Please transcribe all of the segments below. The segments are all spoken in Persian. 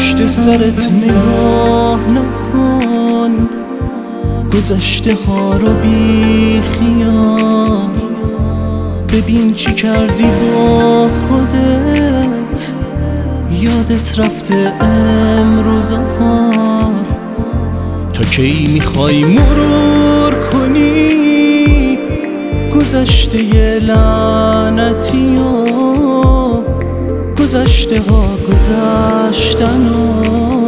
پشت سرت نگاه نکن، گذشته ها رو بی خیال ببین چی کردی با خودت. یادت رفته امروزها، تا کی میخوای مرور کنی گذشته لعنتی و گذشته ها گذشتن و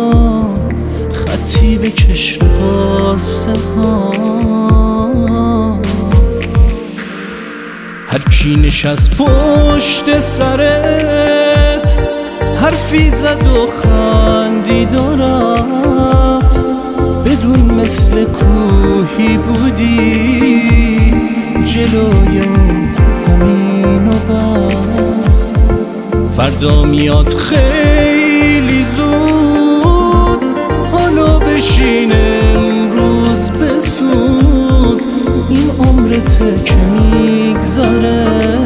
خطی بکش رو قصه ها. هر کی نشست پشت سرت حرفی زد و خندید و رفت، بدون مثل کوهی بودی جلوی همین و بس. فردا میاد خیلی زود، حالا بشین امروز بسوز. این عمرته که میگذره،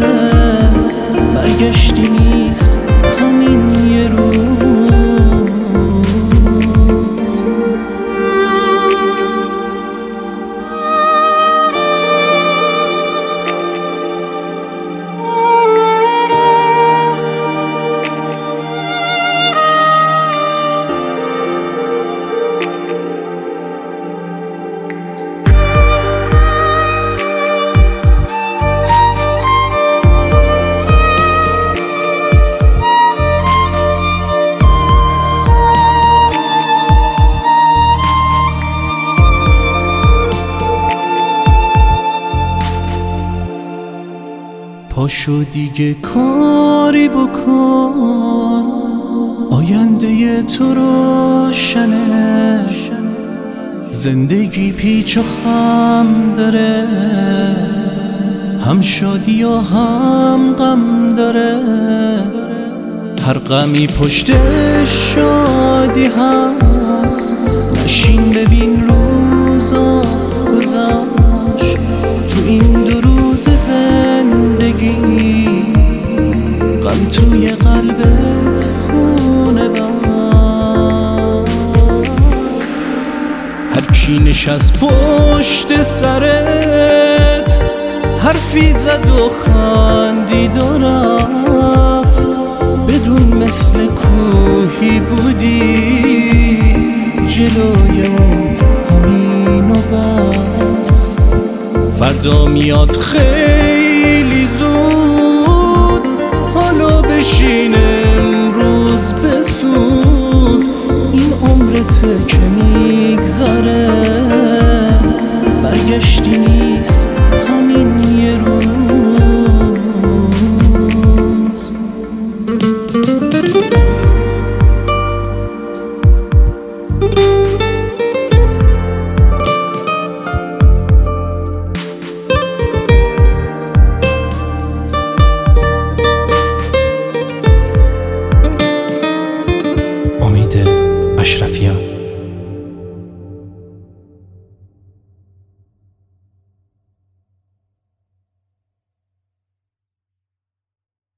برگشتی نیست همین یه روز. پاشو دیگه کاری بکن، آینده تو روشنه. زندگی پیچ و خم داره، هم شادی و هم غم داره. هر غمی پشت شادی هست، نشین ببین روزا گذشت. تو این 2 روز زندگی غم توی قلبت خونه بر. هر کی نشست پشت سرت حرفی زد و خندید و رفت، بدون مثل کوهی بودی جلوی همین و بس. فردا میاد خیلی زود، حالا بشین امروز بسوز. این عمرته که میگذره، برگشتی نیست همین یه روز. امید اشرفیان.